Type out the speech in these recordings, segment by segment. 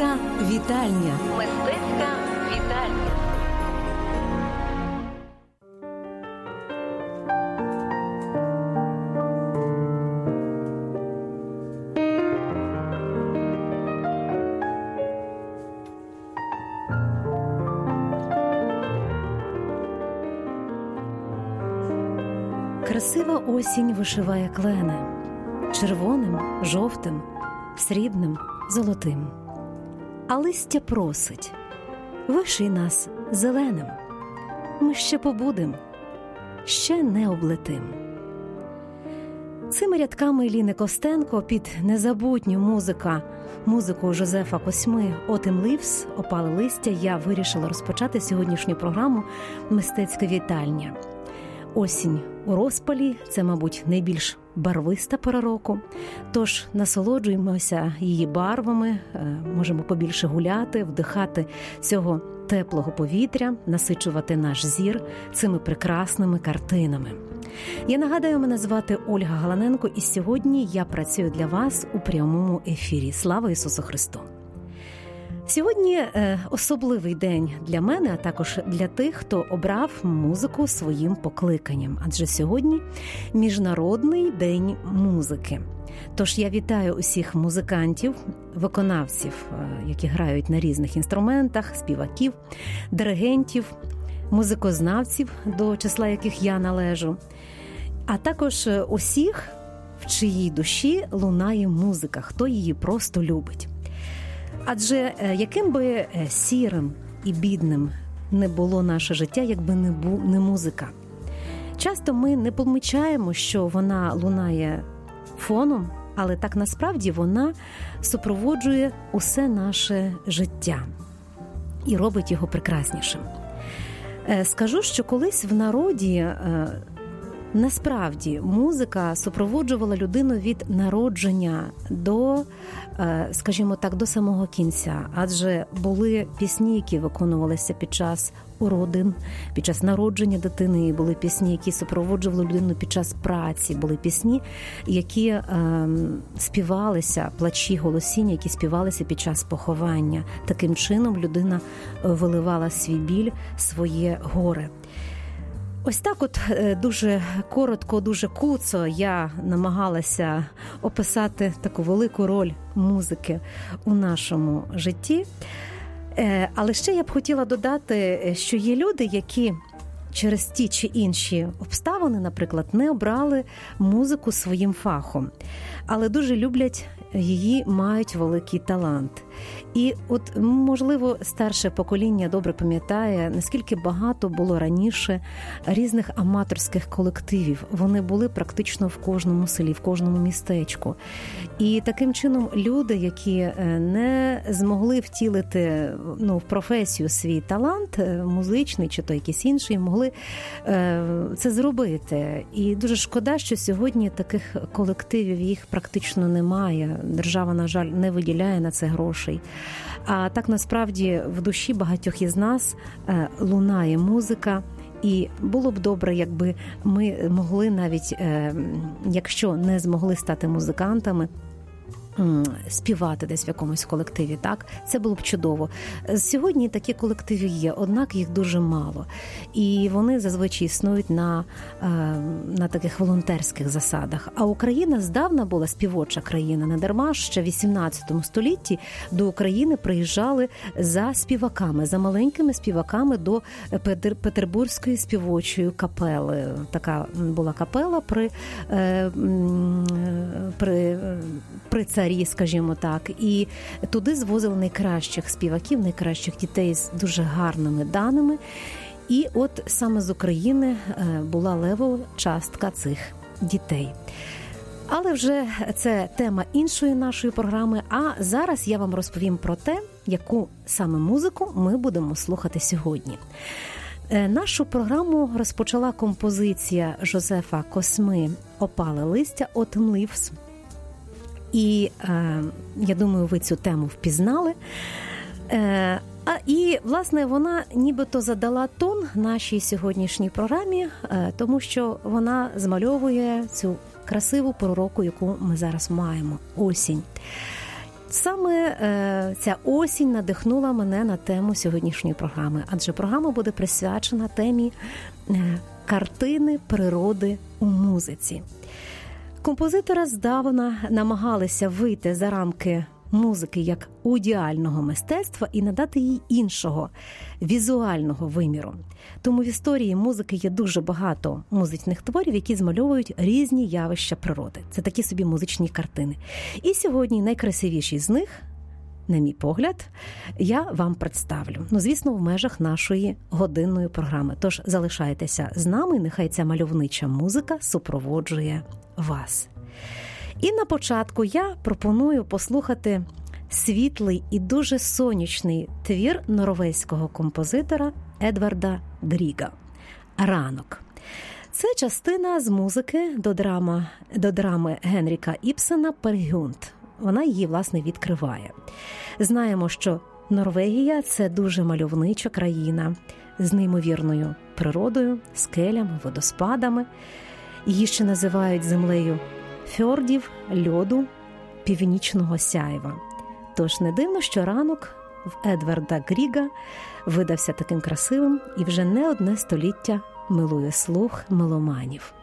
Мистецька вітальня. Мистецька вітальня. Красива осінь вишиває клени червоним, жовтим, срібним, золотим. А листя просить: виший нас зеленим. Ми ще побудем, ще не облетим. Цими рядками Ліни Костенко під незабутню музику Жозефа Косьми «Autumn Leaves» «Опали листя» я вирішила розпочати сьогоднішню програму «Мистецька вітальня». Осінь у розпалі – це, мабуть, найбільш барвиста пора року, тож насолоджуємося її барвами, можемо побільше гуляти, вдихати цього теплого повітря, насичувати наш зір цими прекрасними картинами. Я нагадаю, мене звати Ольга Галаненко, і сьогодні я працюю для вас у прямому ефірі. Слава Ісусу Христу! Сьогодні особливий день для мене, а також для тих, хто обрав музику своїм покликанням. Адже сьогодні Міжнародний день музики. Тож я вітаю усіх музикантів, виконавців, які грають на різних інструментах, співаків, диригентів, музикознавців, до числа яких я належу, а також усіх, в чиїй душі лунає музика, хто її просто любить. Адже яким би сірим і бідним не було наше життя, якби не музика. Часто ми не помічаємо, що вона лунає фоном, але так насправді вона супроводжує усе наше життя і робить його прекраснішим. Скажу, що колись в народі насправді музика супроводжувала людину від народження до, скажімо так, до самого кінця. Адже були пісні, які виконувалися під час уродин, під час народження дитини, і були пісні, які супроводжували людину під час праці, були пісні, які співалися, плачі, голосіння, які співалися під час поховання. Таким чином людина виливала свій біль, своє горе. Ось так от дуже коротко, дуже куцо я намагалася описати таку велику роль музики у нашому житті. Але ще я б хотіла додати, що є люди, які через ті чи інші обставини, наприклад, не обрали музику своїм фахом, але дуже люблять її, мають великий талант. І от, можливо, старше покоління добре пам'ятає, наскільки багато було раніше різних аматорських колективів. Вони були практично в кожному селі, в кожному містечку. І таким чином люди, які не змогли втілити в професію свій талант музичний чи то якийсь інший, могли це зробити. І дуже шкода, що сьогодні таких колективів їх практично немає. Держава, на жаль, не виділяє на це грошей. А так, насправді, в душі багатьох із нас лунає музика, і було б добре, якби ми могли навіть, якщо не змогли стати музикантами, співати десь в якомусь колективі, так? Це було б чудово. Сьогодні такі колективи є, однак їх дуже мало. І вони зазвичай існують на таких волонтерських засадах. А Україна здавна була співоча країна. Не дарма, ще в 18 столітті до України приїжджали за співаками, за маленькими співаками до Петербурзької співочої капели. Така була капела при царі, скажімо так, і туди звозили найкращих співаків, найкращих дітей з дуже гарними даними. І от саме з України була левова частка цих дітей. Але вже це тема іншої нашої програми, а зараз я вам розповім про те, яку саме музику ми будемо слухати сьогодні. Нашу програму розпочала композиція Жозефа Косьми «Опали листя» «Autumn Leaves». І я думаю, ви цю тему впізнали. І, власне, вона нібито задала тон нашій сьогоднішній програмі, тому що вона змальовує цю красиву пору року, яку ми зараз маємо – осінь. Саме ця осінь надихнула мене на тему сьогоднішньої програми, адже програма буде присвячена темі картини природи у музиці. Композитори здавна намагалися вийти за рамки музики як аудіального мистецтва і надати їй іншого, візуального виміру. Тому в історії музики є дуже багато музичних творів, які змальовують різні явища природи. Це такі собі музичні картини. І сьогодні найкрасивіші з них, на мій погляд, я вам представлю. Звісно, в межах нашої годинної програми. Тож залишайтеся з нами, нехай ця мальовнича музика супроводжує вас. І на початку я пропоную послухати світлий і дуже сонячний твір норвезького композитора Едварда Гріга «Ранок». Це частина з музики до драми Генріка Ібсена «Пергюнт». Вона її, власне, відкриває. Знаємо, що Норвегія – це дуже мальовнича країна з неймовірною природою, скелями, водоспадами. Її ще називають землею фьордів, льоду, північного сяйва. Тож не дивно, що ранок в Едварда Гріга видався таким красивим і вже не одне століття милує слух меломанів.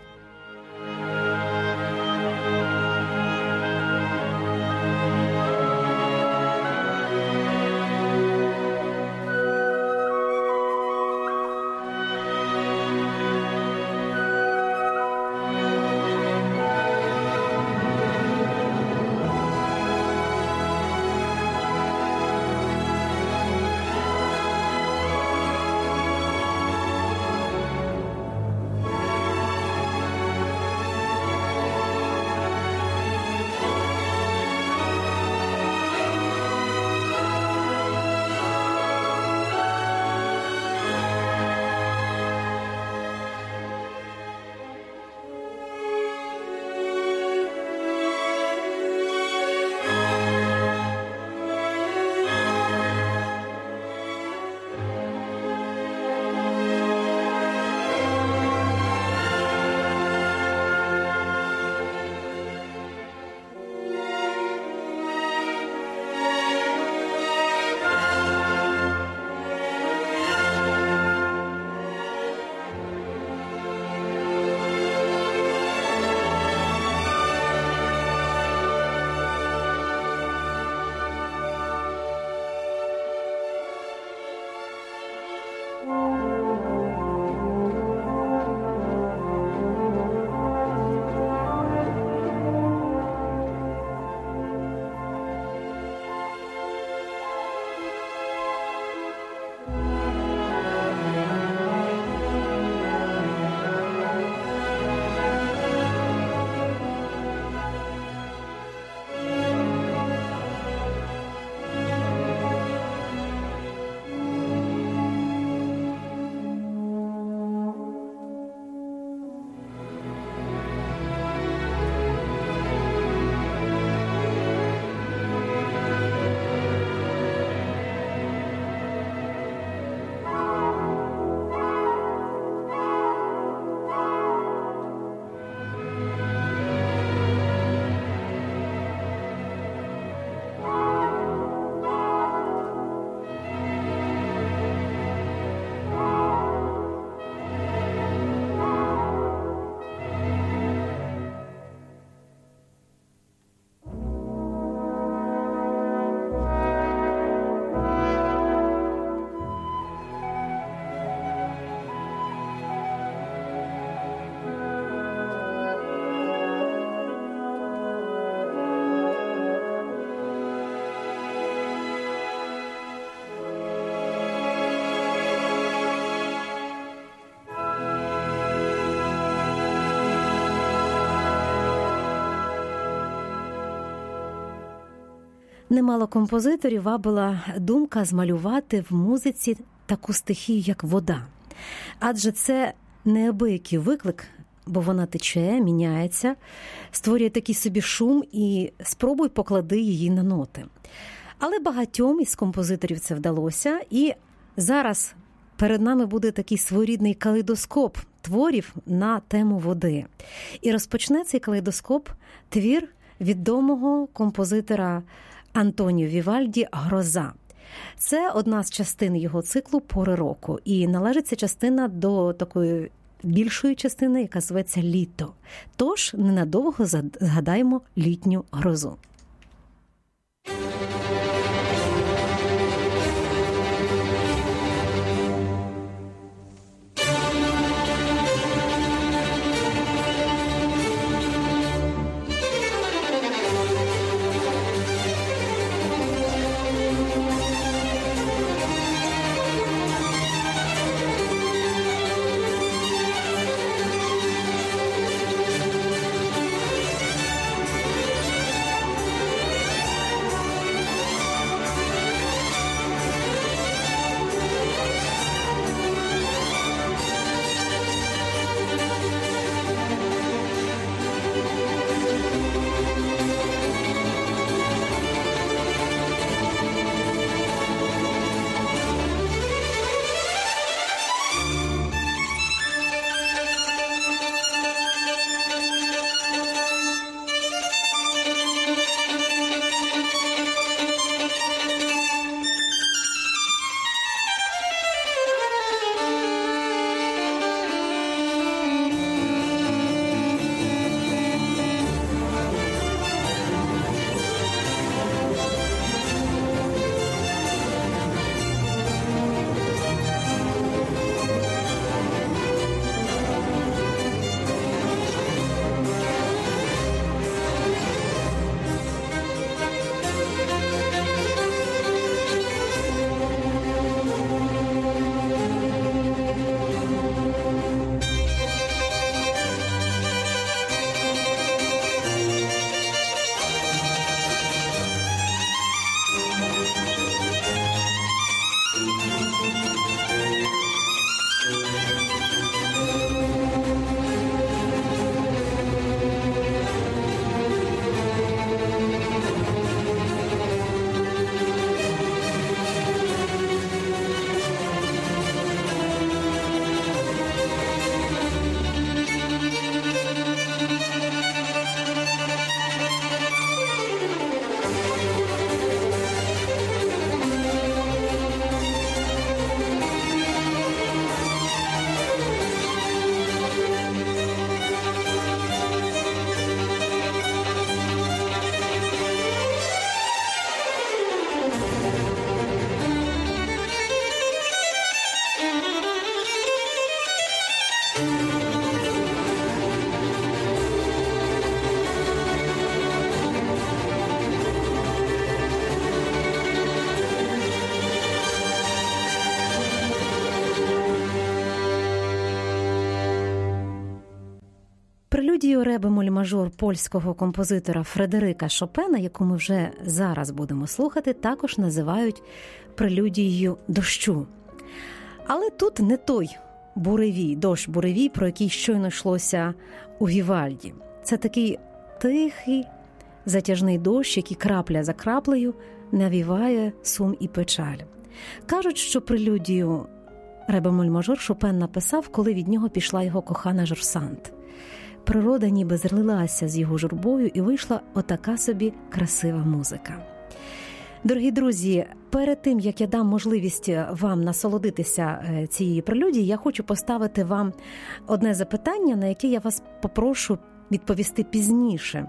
Немало композиторів вабила думка змалювати в музиці таку стихію, як вода. Адже це неабиякий виклик, бо вона тече, міняється, створює такий собі шум і спробуй поклади її на ноти. Але багатьом із композиторів це вдалося, і зараз перед нами буде такий своєрідний калейдоскоп творів на тему води. І розпочне цей калейдоскоп твір відомого композитора Антоніо Вівальді «Гроза». Це одна з частин його циклу «Пори року». І належить ця частина до такої більшої частини, яка зветься «Літо». Тож ненадовго згадаємо літню грозу. Прелюдію ре бемоль мажор польського композитора Фредерика Шопена, яку ми вже зараз будемо слухати, також називають прелюдією дощу. Але тут не той буревій, дощ-буревій, про який щойно йшлося у Вівальді. Це такий тихий, затяжний дощ, який крапля за краплею навіває сум і печаль. Кажуть, що прелюдію ре бемоль мажор Шопен написав, коли від нього пішла його кохана Жорсант. Природа ніби злилася з його журбою, і вийшла отака собі красива музика. Дорогі друзі, перед тим, як я дам можливість вам насолодитися цією прелюдією, я хочу поставити вам одне запитання, на яке я вас попрошу відповісти пізніше,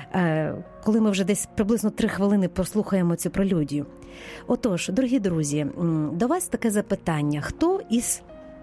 коли ми вже десь приблизно 3 хвилини прослухаємо цю прелюдію. Отож, дорогі друзі, до вас таке запитання. Хто із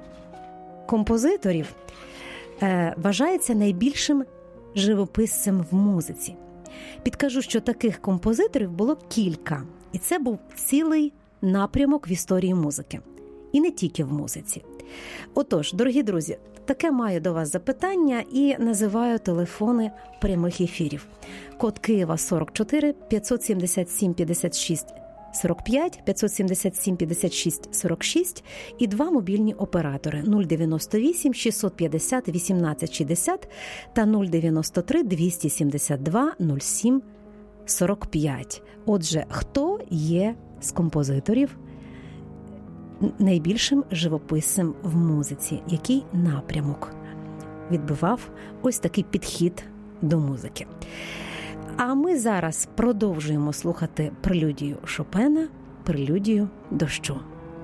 композиторів вважається найбільшим живописцем в музиці? Підкажу, що таких композиторів було кілька, і це був цілий напрямок в історії музики. І не тільки в музиці. Отож, дорогі друзі, таке маю до вас запитання і називаю телефони прямих ефірів. Код Києва 44 577 56 45, 577 56 46 і 2 мобільні оператори 098 650 18 60 та 093 272 07 45. Отже, хто є з композиторів найбільшим живописцем в музиці? Який напрямок відбивав ось такий підхід до музики? А ми зараз продовжуємо слухати прелюдію Шопена, прелюдію дощу.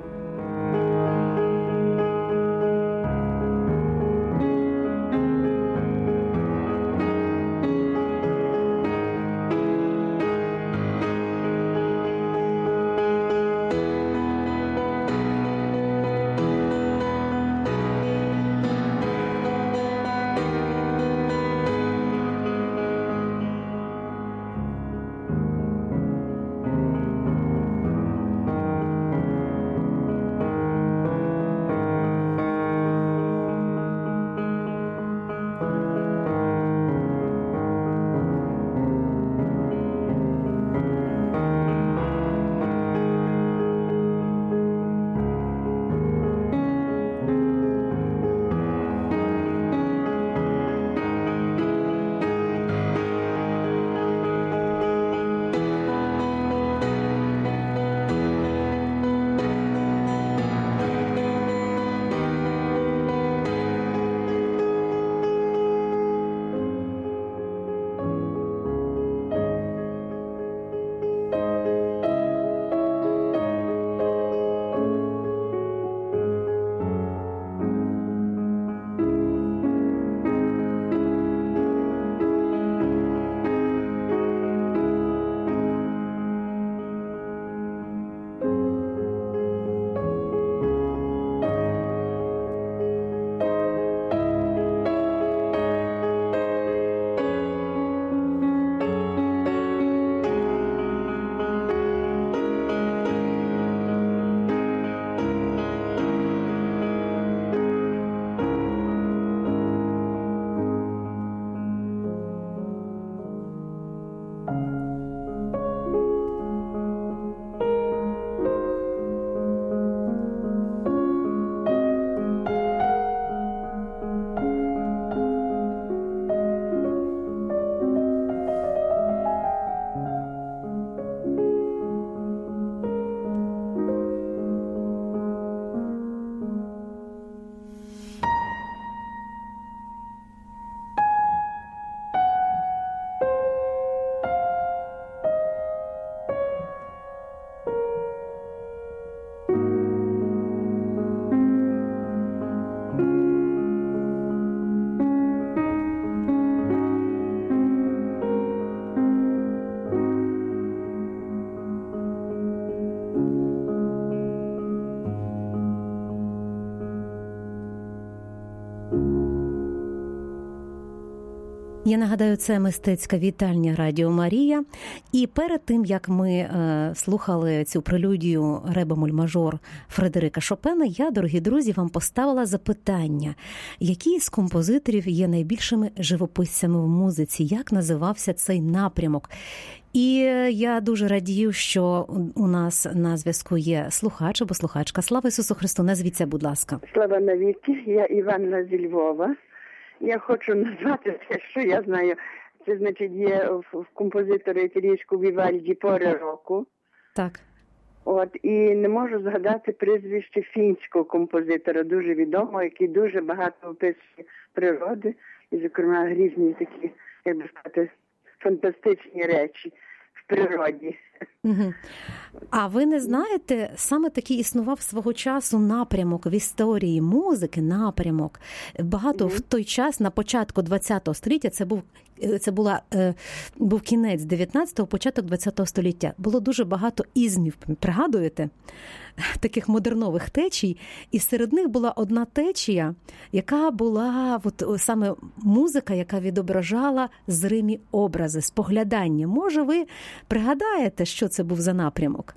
Я нагадаю, це мистецька вітальня Радіо Марія. І перед тим, як ми слухали цю прелюдію ре-бемоль-мажор Фредерика Шопена, я, дорогі друзі, вам поставила запитання, які з композиторів є найбільшими живописцями в музиці, як називався цей напрямок. І я дуже радію, що у нас на зв'язку є слухач або слухачка. Слава Ісусу Христу, назвіться, будь ласка. Слава навіки, я Іванна зі Львова. Я хочу назвати те, що я знаю. Це, значить, є в композитора італійського Вівальді «Пори року». Так. От, і не можу згадати прізвище фінського композитора, дуже відомого, який дуже багато описує природи, і, зокрема, різні такі, як би сказати, фантастичні речі в природі. Угу. А ви не знаєте, саме такий існував свого часу напрямок в історії музики, напрямок. Багато в той час, на початку ХХ століття, був кінець 19-го, початок 20-го століття. Було дуже багато ізмів, пригадуєте? Таких модернових течій. І серед них була одна течія, яка була саме музика, яка відображала зримі образи, споглядання. Може, ви пригадаєте, що це був за напрямок?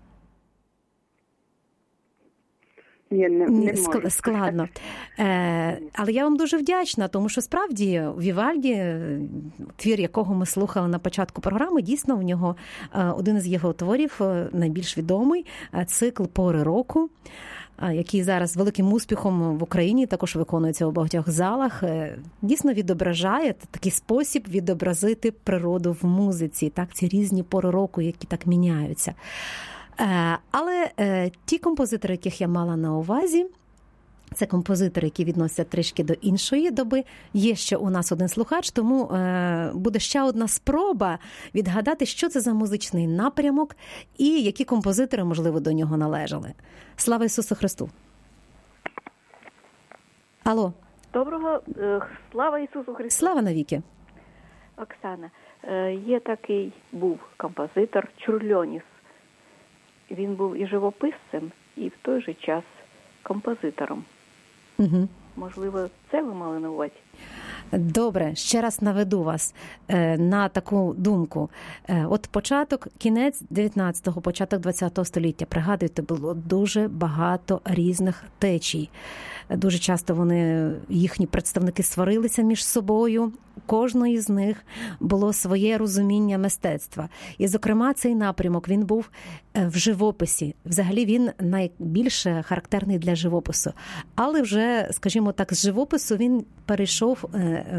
Не складно. Але я вам дуже вдячна, тому що справді Вівальді, твір якого ми слухали на початку програми, дійсно в нього один із його творів найбільш відомий, цикл «Пори року», який зараз великим успіхом в Україні також виконується у багатьох залах, дійсно відображає такий спосіб відобразити природу в музиці, так, ці різні пори року, які так міняються. Але ті композитори, яких я мала на увазі, Це композитори, які відносяться трішки до іншої доби. Є ще у нас один слухач, тому буде ще одна спроба відгадати, що це за музичний напрямок і які композитори, можливо, до нього належали. Слава Ісусу Христу! Алло. Доброго, слава Ісусу Христу! Слава навіки! Оксана, є такий, був композитор Чурльоніс. Він був і живописцем, і в той же час композитором. Угу. Можливо, це ви мали на увазі? Добре, ще раз наведу вас на таку думку. От початок, кінець 19-го, початок 20-го століття, пригадуєте, було дуже багато різних течій. Дуже часто їхні представники сварилися між собою. У кожної з них було своє розуміння мистецтва. І, зокрема, цей напрямок, він був в живописі. Взагалі, він найбільше характерний для живопису. Але вже, скажімо так, з живопису він перейшов,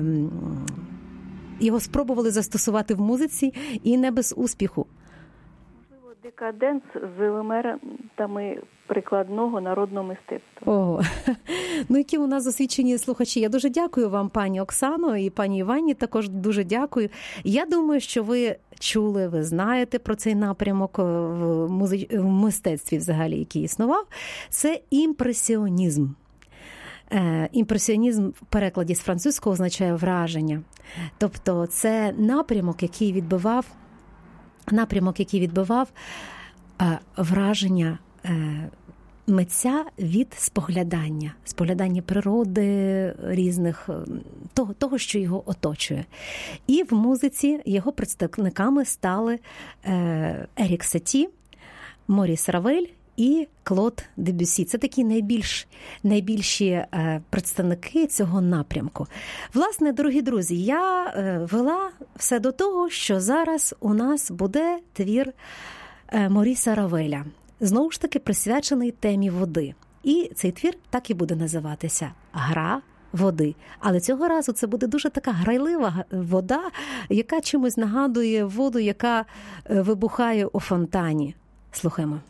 його спробували застосувати в музиці і не без успіху. Можливо, декаденс з елементами прикладного народного мистецтва. Ого. Ну, які у нас освічені слухачі. Я дуже дякую вам, пані Оксано, і пані Івані також дуже дякую. Я думаю, що ви чули, ви знаєте про цей напрямок в мистецтві взагалі, який існував. Це імпресіонізм. Імпресіонізм в перекладі з французького означає враження. Тобто це напрямок, який відбивав враження митця від споглядання природи різних, того, що його оточує. І в музиці його представниками стали Ерік Саті, Моріс Равель і Клод Дебюсі. Це такі найбільші представники цього напрямку. Власне, дорогі друзі, я вела все до того, що зараз у нас буде твір Моріса Равеля. Знову ж таки, присвячений темі води. І цей твір так і буде називатися «Гра води». Але цього разу це буде дуже така грайлива вода, яка чимось нагадує воду, яка вибухає у фонтані. Слухаємо.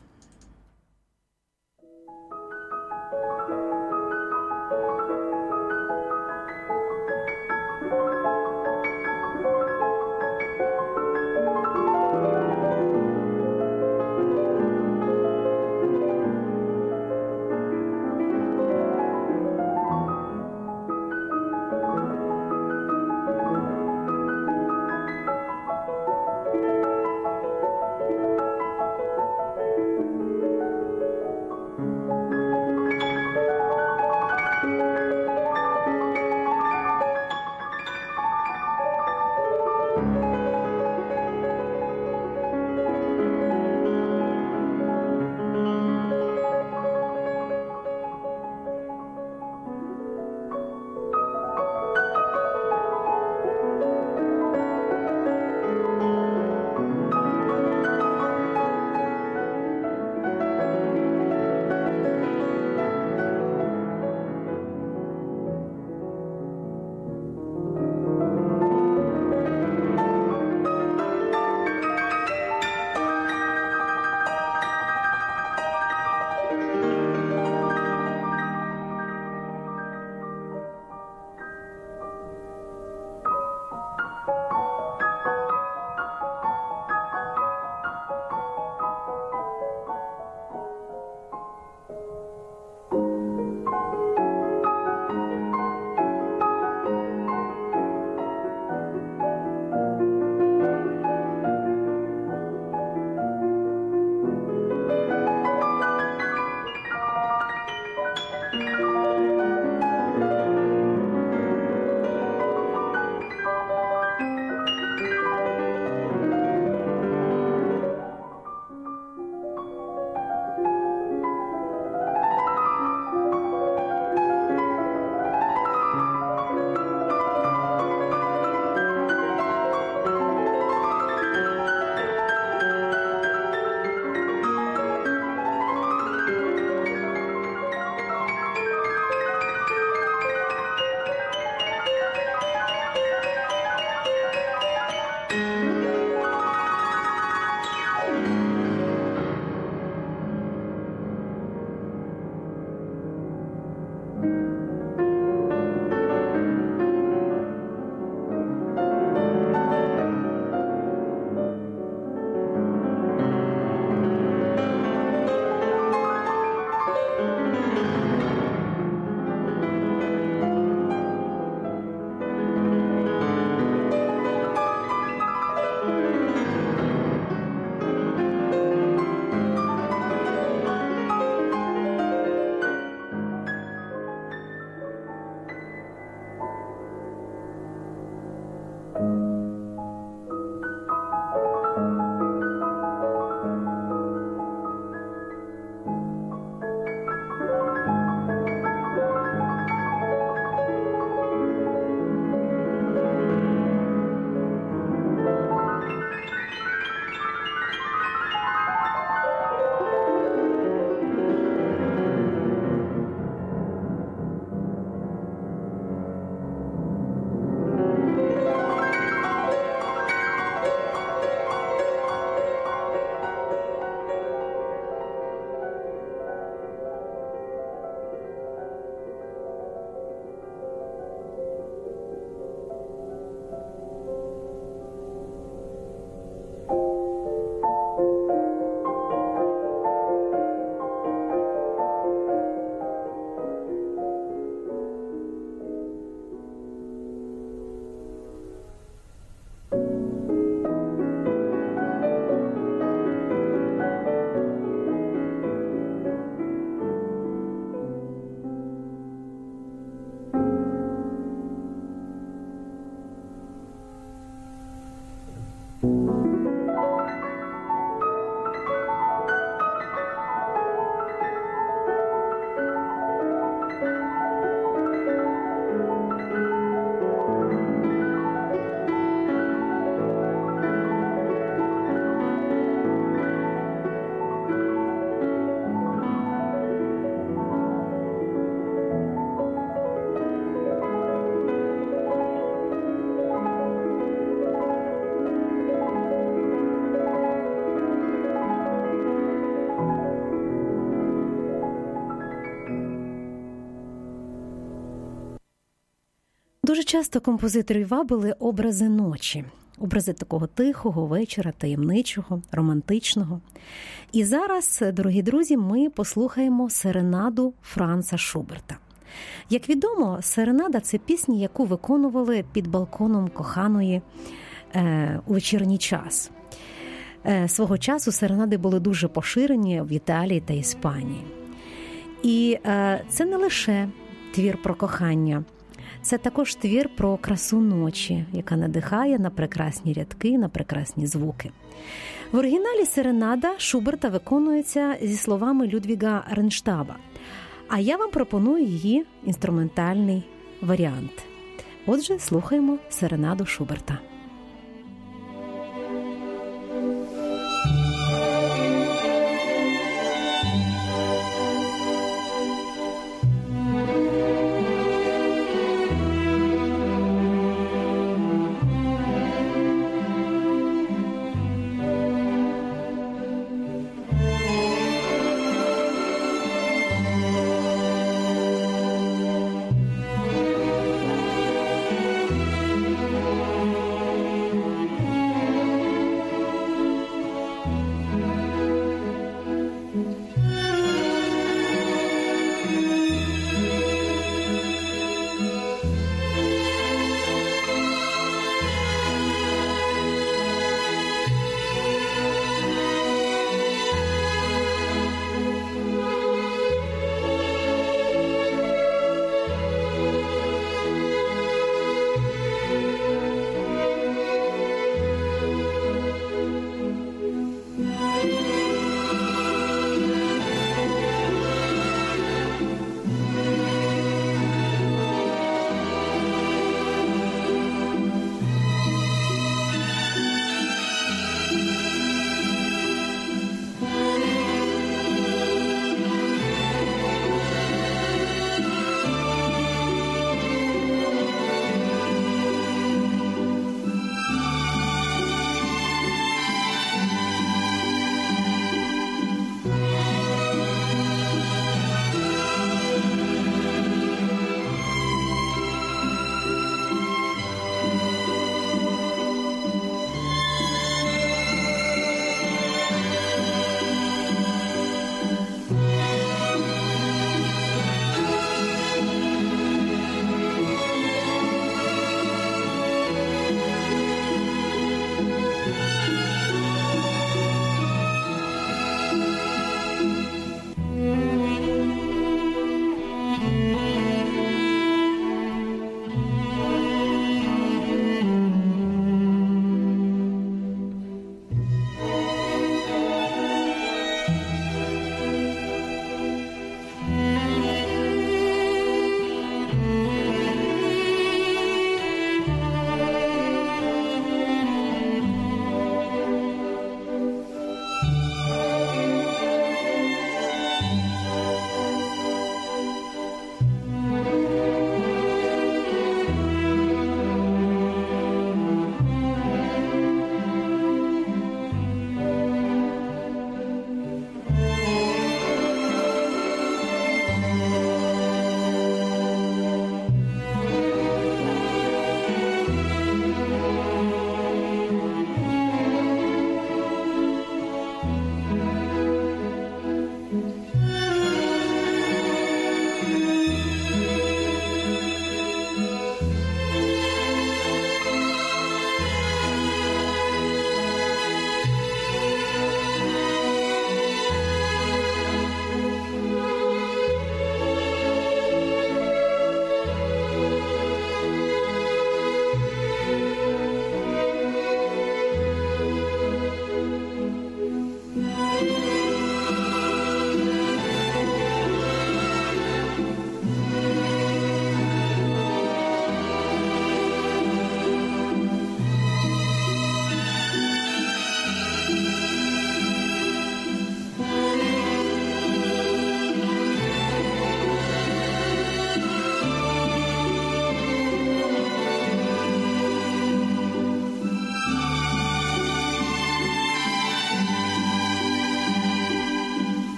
Дуже часто композиторів вабили образи ночі, образи такого тихого вечора, таємничого, романтичного. І зараз, дорогі друзі, ми послухаємо серенаду Франца Шуберта. Як відомо, серенада – це пісня, яку виконували під балконом коханої у вечірній час. Свого часу серенади були дуже поширені в Італії та Іспанії. І це не лише твір про кохання, це також твір про красу ночі, яка надихає на прекрасні рядки, на прекрасні звуки. В оригіналі серенада Шуберта виконується зі словами Людвіга Ренштаба, а я вам пропоную її інструментальний варіант. Отже, слухаємо серенаду Шуберта.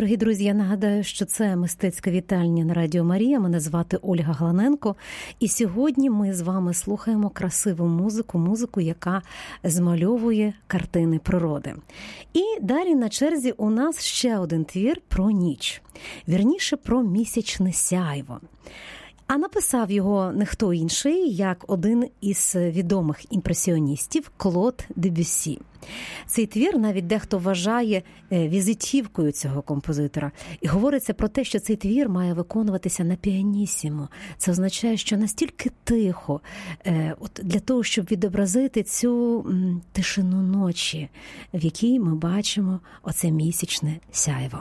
Дорогі друзі, я нагадаю, що це мистецька вітальня на Радіо Марія. Мене звати Ольга Гланенко. І сьогодні ми з вами слухаємо красиву музику, яка змальовує картини природи. І далі на черзі у нас ще один твір про ніч. Вірніше, про місячне сяйво. А написав його не хто інший, як один із відомих імпресіоністів Клод Дебюссі. Цей твір навіть дехто вважає візитівкою цього композитора. І говориться про те, що цей твір має виконуватися на піанісімо. Це означає, що настільки тихо, для того, щоб відобразити цю тишину ночі, в якій ми бачимо оце місячне сяйво.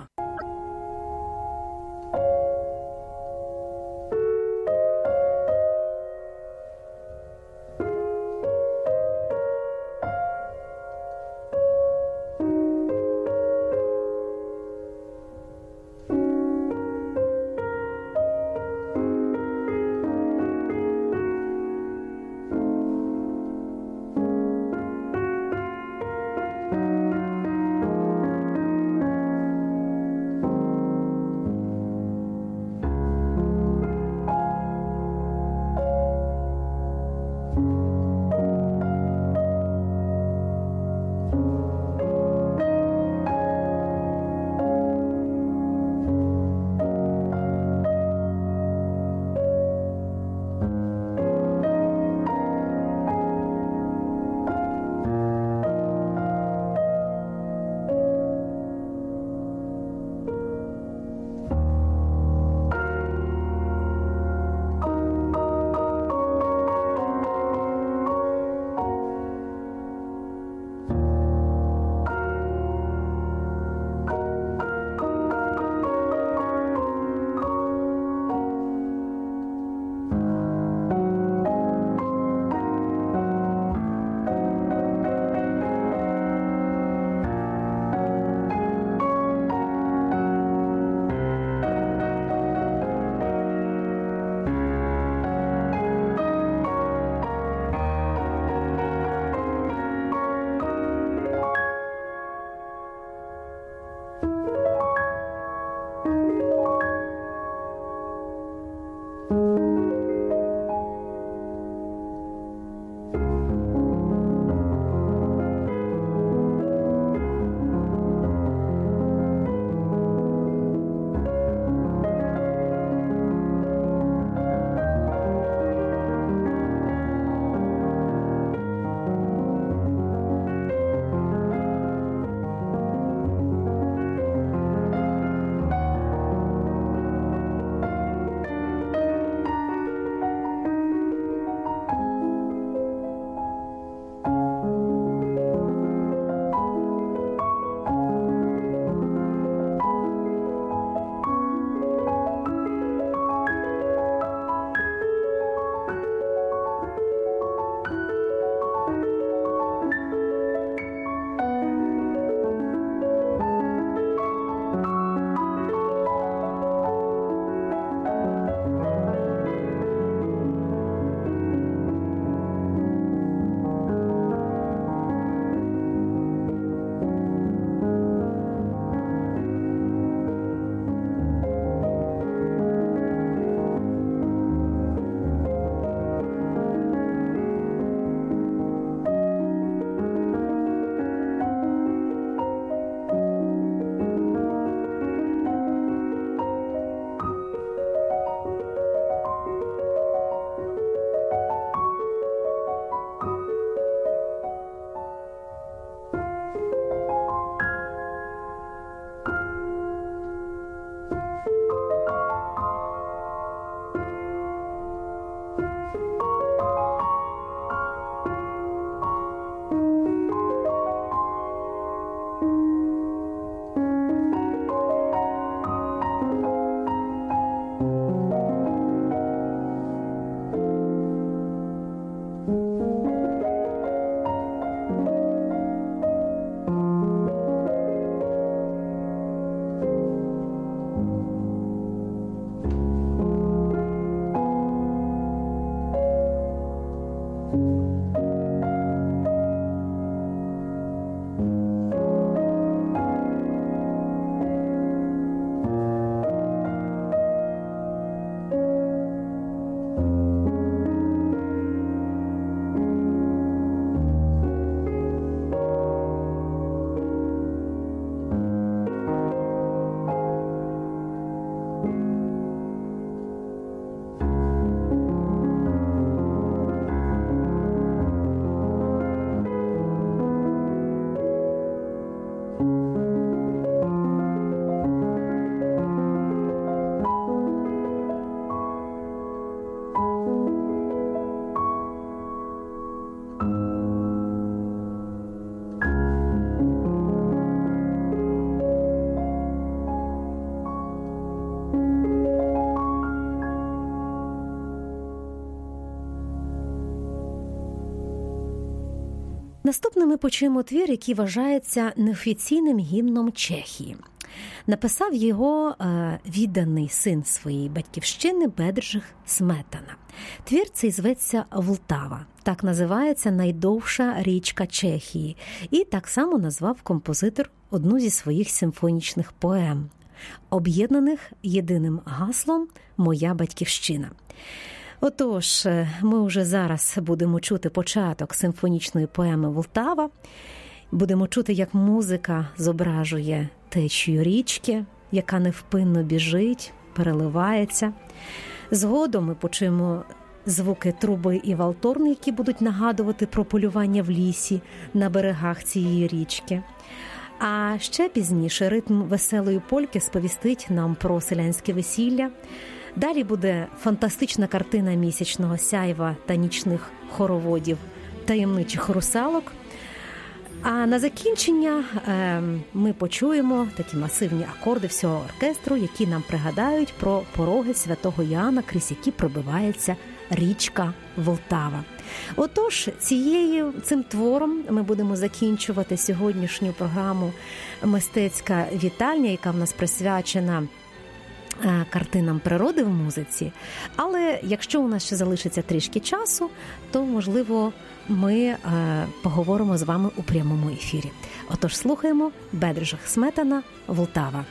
Наступним ми почуємо твір, який вважається неофіційним гімном Чехії. Написав його відданий син своєї батьківщини Бедржих Сметана. Твір цей зветься «Влтава». Так називається найдовша річка Чехії. І так само назвав композитор одну зі своїх симфонічних поем, об'єднаних єдиним гаслом «Моя батьківщина». Отож, ми вже зараз будемо чути початок симфонічної поеми «Влтава». Будемо чути, як музика зображує течію річки, яка невпинно біжить, переливається. Згодом ми почуємо звуки труби і валторни, які будуть нагадувати про полювання в лісі на берегах цієї річки. А ще пізніше ритм веселої польки сповістить нам про селянське весілля. Далі буде фантастична картина місячного сяйва та нічних хороводів таємничих русалок. А на закінчення ми почуємо такі масивні акорди всього оркестру, які нам пригадають про пороги Святого Йоанна, крізь які пробивається річка Влтава. Отож, цим твором ми будемо закінчувати сьогоднішню програму «Мистецька вітальня», яка в нас присвячена картинам природи в музиці. Але якщо у нас ще залишиться трішки часу, то, можливо, ми поговоримо з вами у прямому ефірі. Отож, слухаємо Бедржих Сметана «Влтава».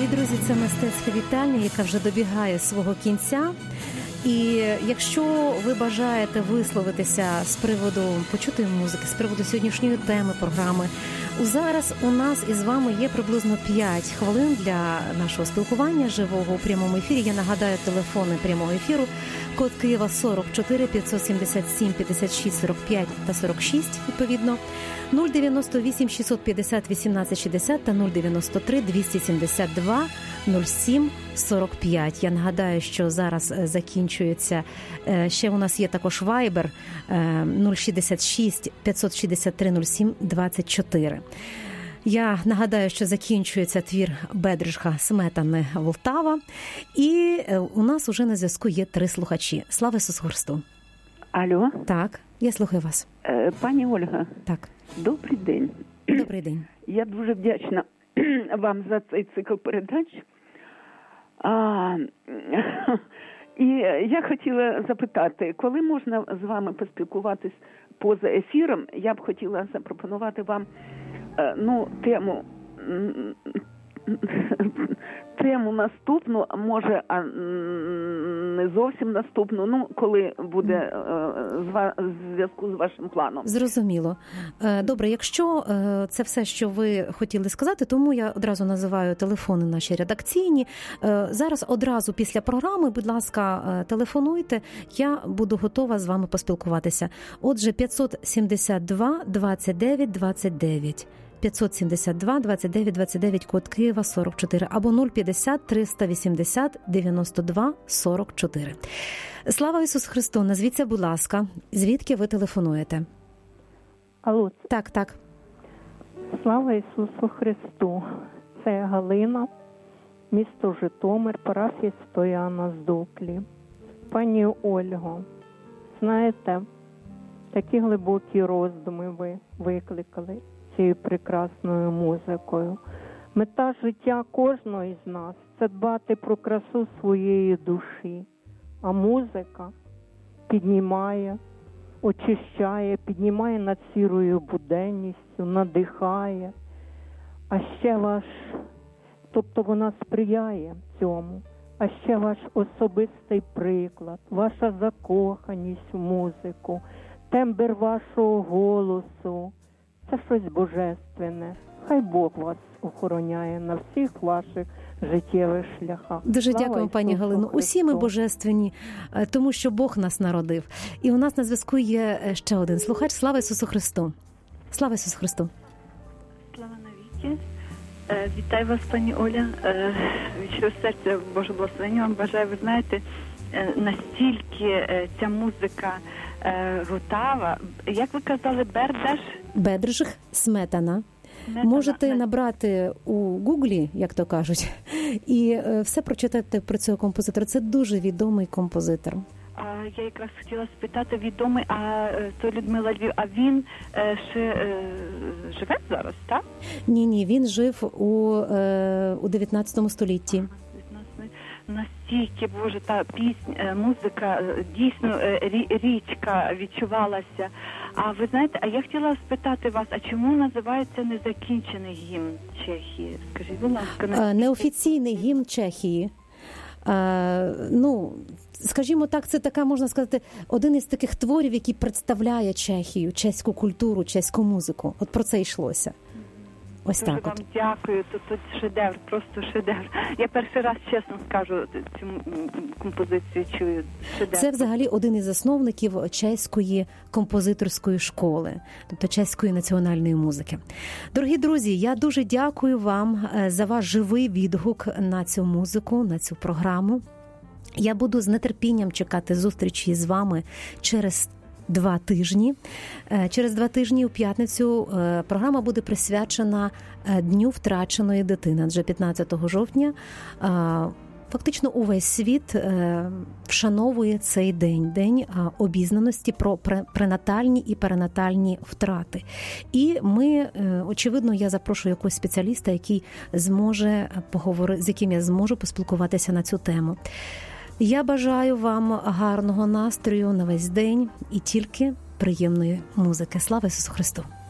Дорогі друзі, це мистецька вітальня, яка вже добігає свого кінця. І якщо ви бажаєте висловитися з приводу почутої музики, з приводу сьогоднішньої теми програми, зараз у нас із вами є приблизно 5 хвилин для нашого спілкування живого у прямому ефірі. Я нагадаю, телефони прямого ефіру: код Києва 44 577 56 45 та 46, відповідно, 098 650 18 60 та 093 272 07 45. Я нагадаю, що зараз закінчується, ще у нас є також Viber 066 563 07 24. Я нагадаю, що закінчується твір Бедришка Сметани «Волтава». І у нас уже на зв'язку є 3 слухачі. Слава Ісусу Христу! Алло. Так, я слухаю вас. Пані Ольга. Так. Добрий день. Добрий день. Я дуже вдячна вам за цей цикл передач. І я хотіла запитати, коли можна з вами поспілкуватись поза ефіром? Я б хотіла запропонувати вам тему наступну, може, не зовсім наступну, коли буде зв'язку з вашим планом. Зрозуміло. Добре, якщо це все, що ви хотіли сказати, тому я одразу називаю телефони наші редакційні. Зараз одразу після програми, будь ласка, телефонуйте, я буду готова з вами поспілкуватися. Отже, 572 29 29. 572 29 29, код Києва 44, або 050 380 92 44. Слава Ісусу Христу! Назвіться, будь ласка, звідки ви телефонуєте? Алло. Так. Слава Ісусу Христу! Це Галина, місто Житомир, парафія Святого Іоанна з Дуклі. Пані Ольго, знаєте, такі глибокі роздуми ви викликали цією прекрасною музикою. Мета життя кожного із нас – це дбати про красу своєї душі. А музика піднімає, очищає, піднімає над сірою буденністю, надихає. А ще тобто вона сприяє цьому. А ще ваш особистий приклад, ваша закоханість в музику, тембр вашого голосу. Це щось божественне. Хай Бог вас охороняє на всіх ваших життєвих шляхах. Дуже дякую, пані Галино. Усі ми божественні, тому що Бог нас народив. І у нас на зв'язку є ще один слухач. Слава Ісусу Христу! Слава Ісусу Христу! Слава навіки! Вітаю вас, пані Оля. Від щирого серця Боже благословення вам бажаю. Ви знаєте, настільки ця музика Волтава, як ви казали, Бедришка Сметана. Можете набрати у Гуглі, як то кажуть, і все прочитати про цього композитора. Це дуже відомий композитор. Я якраз хотіла спитати, відомий, то Людмила Львів, а він ще живе зараз, так? Ні, він жив у 19 столітті. Настільки, Боже, та пісня, музика, дійсно річка відчувалася. А ви знаєте, я хотіла спитати вас, а чому називається незакінчений гімн Чехії? Скажіть, будь ласка. Неофіційний гімн Чехії. Скажімо так, це така, можна сказати, один із таких творів, який представляє Чехію, чеську культуру, чеську музику. От про це йшлося. Ось дуже так вам дякую, тут шедевр, просто шедевр. Я перший раз, чесно скажу, цю композицію чую. Шедевр. Це взагалі один із засновників чеської композиторської школи, тобто чеської національної музики. Дорогі друзі, я дуже дякую вам за ваш живий відгук на цю музику, на цю програму. Я буду з нетерпінням чекати зустрічі з вами через 2 тижні. Через 2 тижні у п'ятницю програма буде присвячена Дню втраченої дитини. Адже 15 жовтня фактично увесь світ вшановує цей день, день обізнаності про пренатальні і перинатальні втрати. І ми, очевидно, я запрошую якогось спеціаліста, який зможе поговорити, з яким я зможу поспілкуватися на цю тему. Я бажаю вам гарного настрою на весь день і тільки приємної музики. Слава Ісусу Христу!